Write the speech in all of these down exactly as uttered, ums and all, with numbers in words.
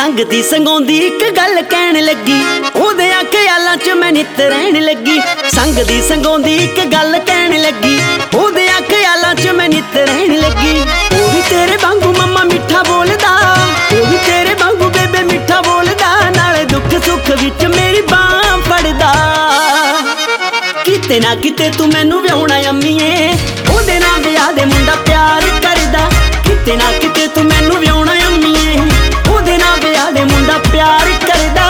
ਸੰਗਦੀ ਸੰਗਾਉਂਦੀ ਇੱਕ ਗੱਲ ਕਹਿਣ ਲੱਗੀ, ਉਹਦੇ ਖਿਆਲਾਂ ਚ ਮੈਂ ਨਿੱਤ ਰਹਿਣ ਲੱਗੀ। ਸੰਗਦੀ ਸੰਗਾਉਂਦੀ ਇੱਕ ਗੱਲ ਕਹਿਣ ਲੱਗੀ, ਉਹਦੇ ਖਿਆਲਾਂ ਚ ਮੈਂ ਨਿੱਤ ਰਹਿਣ ਲੱਗੀ। ਉਹ ਵੀ ਤੇਰੇ ਵਾਂਗੂ ਮੰਮਾ ਮਿੱਠਾ ਬੋਲਦਾ, ਉਹ ਵੀ ਤੇਰੇ ਵਾਂਗੂ ਬੇਬੇ ਮਿੱਠਾ ਬੋਲਦਾ, ਨਾਲੇ ਦੁੱਖ ਸੁੱਖ ਵਿੱਚ ਮੇਰੀ ਬਾਂਹ ਫੜਦਾ। ਕਿਤੇ ਨਾ ਕਿਤੇ ਤੂੰ ਮੈਨੂੰ ਵਿਆਹੁਣਾ ਅੰਮੀਏ, ਉਹਦੇ ਨਾਲ ਵਿਆਹ ਦੇ ਮੁੰਡਾ ਪਿਆਰ ਕਰਦਾ। ਕਿਤੇ ਨਾ ਕਿਤੇ ਤੂੰ ਮੈਨੂੰ ਵਿਆਹੁਣਾ ਅੰਮੀਏ, ਉਹਦੇ ਨਾਲ ਵਿਆਹ ਦੇ ਮੁੰਡਾ ਪਿਆਰ ਕਰਦਾ।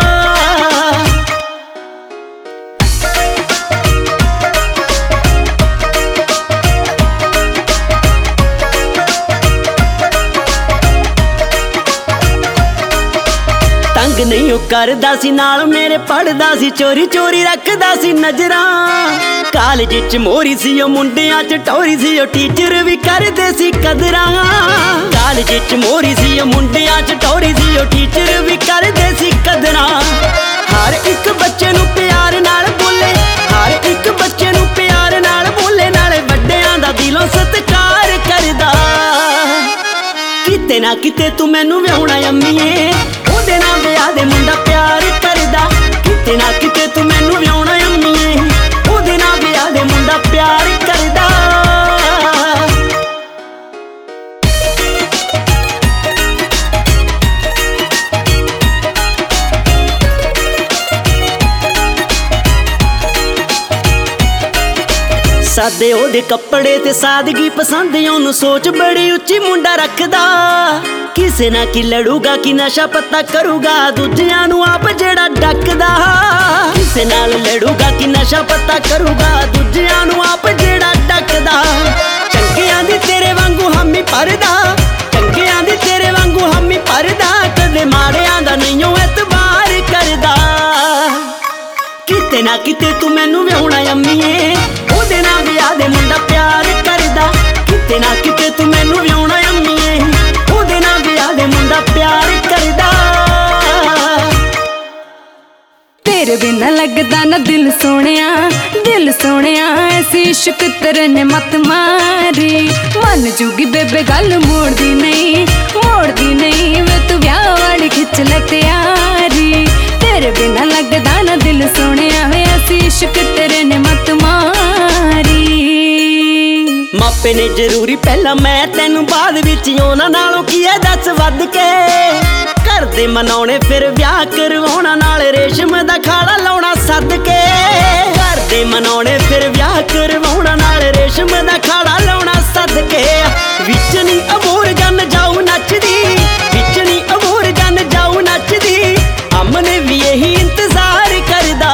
ਤੰਗ ਨਹੀਂ ਉਹ ਕਰਦਾ ਸੀ, ਨਾਲ ਮੇਰੇ ਪੜਦਾ ਸੀ, ਚੋਰੀ ਚੋਰੀ ਰੱਖਦਾ ਸੀ ਨਜ਼ਰਾਂ। ਕਾਲਜ ਚ ਮੋਰੀ ਸੀ ਉਹ, ਮੁੰਡਿਆਂ ਚ ਟੋਰੀ ਸੀ ਉਹ, ਟੀਚਰ ਵੀ ਕਰਦੇ ਸੀ ਕਦਰਾਂ। ਕਾਲਜ ਚ ਮੋਰੀ ਸੀ ਉਹ, ਮੁੰਡਿਆਂ ਚ ਟੋਰੀ ਸੀ ਉਹ, ਟੀਚਰ ਵੀ ਕਰਦੇ ਸੀ ਕਦਰਾਂ। ਹਰ ਇੱਕ ਬੱਚੇ ਨੂੰ ਪਿਆਰ ਨਾਲ ਬੋਲੇ, ਹਰ ਇੱਕ ਬੱਚੇ ਨੂੰ ਪਿਆਰ ਨਾਲ ਬੋਲੇ, ਨਾਲੇ ਵੱਡਿਆਂ ਦਾ ਦਿਲੋਂ ਸਤਿਕਾਰ ਕਰਦਾ। ਕਿਤੇ ਨਾ ਕਿਤੇ ਤੂੰ ਮੈਨੂੰ ਵਿਆਹੁਣਾ ਅੰਮੀਏ, ਉਹਦੇ ਨਾਲ ਵਿਆਹ ਦੇ ਮੁੰਡਾ ਪਿਆਰ ਕਰਦਾ। ਕਿਤੇ ਨਾ ਕਿਤੇ ਤੂੰ ਮੈਨੂੰ ਵਿਆਹੁਣਾ ਅੰਮੀਏ, ਉਹਦੇ ਨਾਲ ਵਿਆਹ ਦੇ ਮੁੰਡਾ ਪਿਆਰ ਕਰਦਾ। ਸਾਦੇ ਉਹਦੇ ਕੱਪੜੇ ਤੇ ਸਾਦਗੀ ਪਸੰਦ, ਉਹਨੂੰ ਸੋਚ ਬੜੀ ਉੱਚੀ ਮੁੰਡਾ ਰੱਖਦਾ। ਕਿਸੇ ਨਾ ਕੀ ਲੜੂਗਾ, ਕੀ ਨਸ਼ਾ ਪੱਤਾ ਕਰੂਗਾ, ਦੂਜਿਆਂ ਨੂੰ ਆਪ ਜਿਹੜਾ ਡੱਕਦਾ। ਕਿਸੇ ਨਾਲ ਲੜੂਗਾ, ਕੀ ਨਸ਼ਾ ਪੱਤਾ ਕਰੂਗਾ, ਦੂਜਿਆਂ ਨੂੰ ਆਪ ਜਿਹੜਾ ਡੱਕਦਾ। ਚੰਗਿਆਂ ਦੀ ਤੇਰੇ ਵਾਂਗੂ ਹਾਮੀ ਭਰਦਾ, ਚੰਗਿਆਂ ਦੀ ਤੇਰੇ ਵਾਂਗੂ ਹਾਮੀ ਭਰਦਾ, ਕਦੇ ਮਾੜਿਆਂ ਦਾ ਨਹੀਂ ਉਹ ਇਤਬਾਰ ਕਰਦਾ। ਕਿਤੇ ਨਾ ਕਿਤੇ ਤੂੰ ਮੈਨੂੰ ਵਿਆਹੁਣਾ ਅੰਮੀਏ, ਉਹਦੇ ਨਾਲ ਵਿਆਹ ਦੇ ਮੁੰਡਾ ਪਿਆਰ ਕਰਦਾ। ਕਿਤੇ ਨਾ ਕਿਤੇ ਤੂੰ ਮੈਨੂੰ ਵਿਆਹੁਣਾ ਅੰਮੀਏ, ਉਹਦੇ ਨਾਲ ਵਿਆਹ ਦੇ ਮੁੰਡਾ ਪਿਆਰ ਕਰਦਾ। ਤੇਰੇ ਬਿਨਾ ਲੱਗਦਾ ਨਾ ਦਿਲ ਸੋਹਣਿਆ, ਦਿਲ ਸੋਹਣਿਆ, ਐਸੀ ਇਸ਼ਕ ਤੇਰੇ ਨੇ ਮਤ ਮਾਰੀ। ਮੰਨ ਜੂਗੀ ਬੇਬੇ ਗੱਲ ਮੋੜਦੀ ਨਹੀਂ, ਮੋੜਦੀ ਨਹੀਂ, ਵੇ ਤੂੰ ਵਿਆਹ ਵਾਲੀ ਖਿੱਚ ਲੈ ਤਿਆਰੀ। ਤੇਰੇ ਬਿਨਾ ਲੱਗਦਾ ਨਾ ਦਿਲ ਸੋਹਣਿਆ, ਵੇ ਐਸੀ ਇਸ਼ਕ ਤੇਰੇ ਨੇ ਮਤ ਮਾਰੀ। ਮਾਪੇ ਨੇ ਜ਼ਰੂਰੀ ਪਹਿਲਾਂ ਮੈਂ ਤੈਨੂੰ, ਬਾਅਦ ਵਿੱਚ ਉਹਨਾਂ ਨਾਲੋਂ ਕੀ ਐ ਦੱਸ ਵੱਧ ਕੇ। ਘਰ ਦੇ ਮਨਾਉਣੇ ਫਿਰ ਵਿਆਹ ਕਰਵਾਉਣਾ, ਨਾਲ ਰੇਸ਼ਮ ਦਾ ਖਾੜਾ ਲਾਉਣਾ ਸੱਦ ਕੇ। ਘਰ ਦੇ ਮਨਾਉਣੇ ਫਿਰ ਵਿਆਹ ਕਰਵਾਉਣਾ, ਨਾਲ ਰੇਸ਼ਮ ਦਾ ਖਾੜਾ ਲਾਉਣਾ ਸੱਦ ਕੇ। ਵਿੱਚ ਨੀ ਅਬੋਰ ਜਨ ਜਾਊ ਨੱਚਦੀ, ਵਿੱਚ ਨੀ ਅਬੋਰ ਜਨ ਜਾਊ ਨੱਚਦੀ, ਅਮਨ ਵੀ ਇਹੀ ਇੰਤਜ਼ਾਰ ਕਰਦਾ।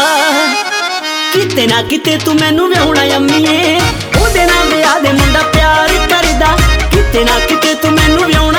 ਕਿਤੇ ਨਾ ਕਿਤੇ ਤੂੰ ਮੈਨੂੰ ਵਿਆਹੁਣਾ ਅੰਮੀਏ, ਉਹਦੇ ਨਾਲ ਵਿਆਹ ਦੇ ਮੁੰਡਾ ਪਿਆਰ ਕਰਦਾ। ਕਿਤੇ ਨਾ ਕਿਤੇ ਤੂੰ ਮੈਨੂੰ ਵਿਆਹੁਣਾ